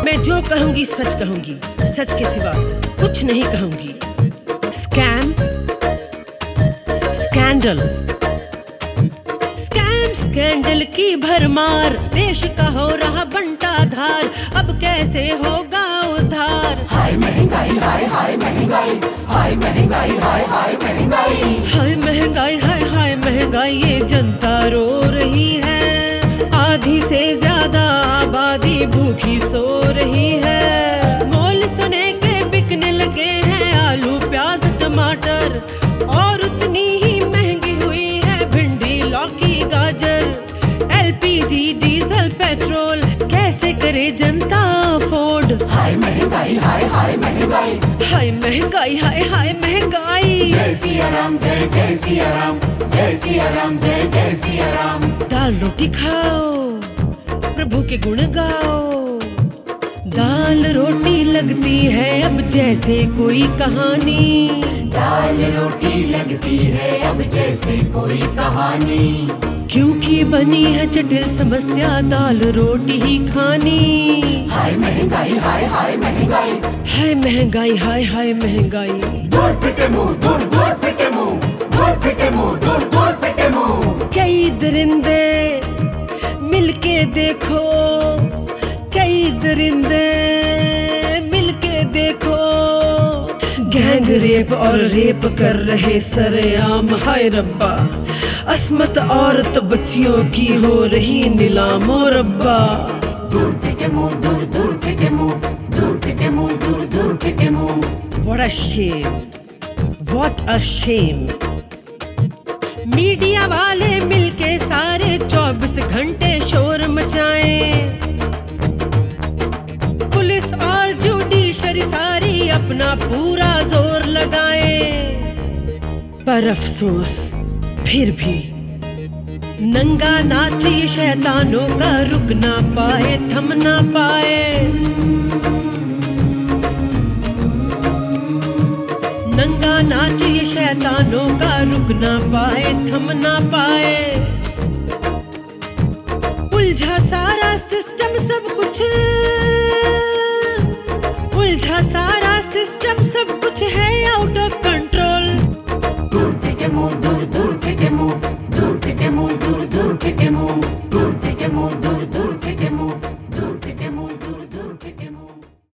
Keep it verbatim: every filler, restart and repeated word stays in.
मैं जो कहूंगी सच कहूंगी, सच के सिवा कुछ नहीं कहूंगी। स्कैम, स्कैंडल, स्कैम स्कैंडल की भरमार, देश का हो रहा बंटा धार, अब कैसे होगा उद्धार। हाय महंगाई, हाय हाय महंगाई, हाय महंगाई, हाय हाय महंगाई, हाय महंगाई, हाय हाय महंगाई, ये जनता रो रही है। आधी से ज्यादा आबादी भूखी सो रही है। मोल सुने के बिकने लगे हैं आलू प्याज टमाटर, और उतनी ही महंगी हुई है भिंडी लौकी गाजर। एलपीजी डीजल पेट्रोल कैसे करे जनता अफोर्ड। हाय महंगाई, हाय हाय महंगाई, हाय महंगाई, हाय हाय महंगाई। जय सिया राम, जय जय सिया राम, जय सिया राम, जय जय सिया राम। दाल रोटी खाओ, प्रभु के गुण गाओ। दाल रोटी लगती है अब जैसे कोई कहानी, दाल रोटी लगती है अब जैसे कोई कहानी, क्योंकि बनी है जटिल समस्या दाल रोटी ही खानी। हाय महंगाई, हाय हाय महंगाई, हाय महंगाई, हाय हाय महंगाई। दूर फिटे मुंह, दूर दूर फिटे मुंह, दूर फिटे मुंह, दूर दूर फिटे मुंह। कई दरिंदे मिलके देखो, कई दरिंदे मिलके देखो, गैंग रेप और रेप कर रहे सरेआम। हाय रब्बा, अस्मत औरत बच्चियों की हो रही नीलाम। ओ रब्बा, दूर फिटे मुंह, दूर दूर फिटे मुंह, दूर फिटे मुंह, दूर दूर फिटे मुंह। What a shame, what a shame। Media वाले मिलके सारे चौबीस घंटे शोर मचाएं, पुलिस और जुडिशरी सारी अपना पूरा जोर लगाएं, पर अफसोस फिर भी नंगा नाच ये शैतानों का रुक ना पाए, थम ना पाए। नंगा नाच ये शैतानों का रुक ना पाए, थम ना पाए। उलझा सारा सिस्टम सब कुछ, उलझा सारा सिस्टम सब कुछ